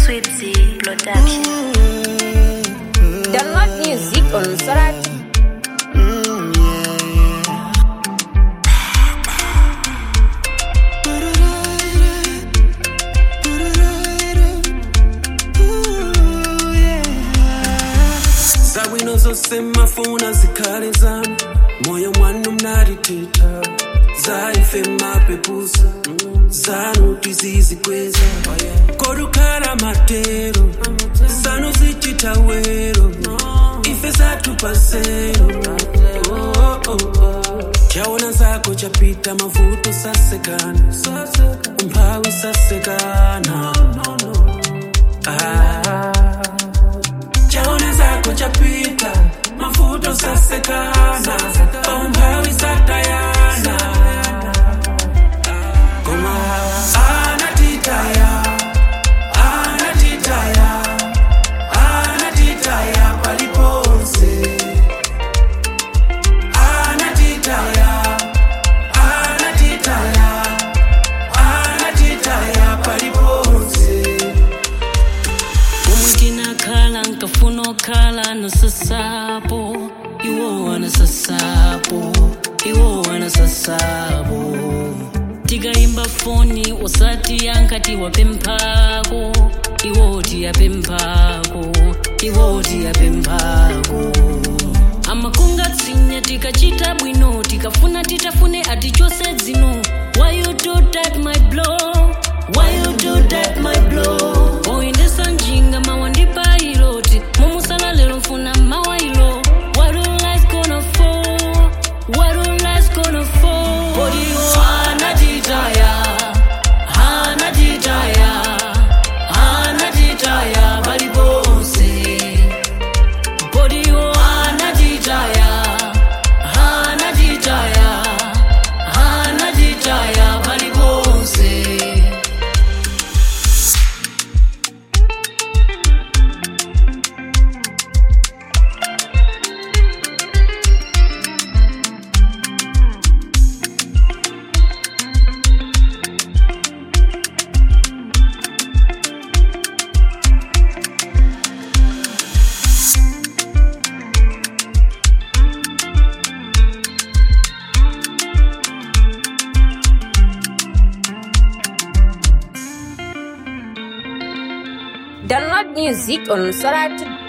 Sweetie Production. Download music on Sorati. Zawino zosema funa zikale zami moyo mwana mnariteta zaife mapepusa zanuti zizikweza korukala matero sanu zichitawero ife zatupasero chaona zako chapita mavuto sasekana umpawi sasekana chaona zako chapita mavuto sasekana umpawi satayana koma anatitaya paliponse anatitaya paliponse umwikina khala nkafuno khala nosasapo iwo wanasasapo tikaimba foni usati yankati wapemphako iwoti yapemphako amakungatsinya tikachita bwino tikafuna titafune ati chose dzino. Why you do that my blow? Why you do that my blow? Oindesa njinga mawandipa iloti mumusala lero mfuna mawailo. What do lies gonna fall? What do lies gonna fall? Body anatitaya balibose. Body anatitaya balibose. Download music on Sorati.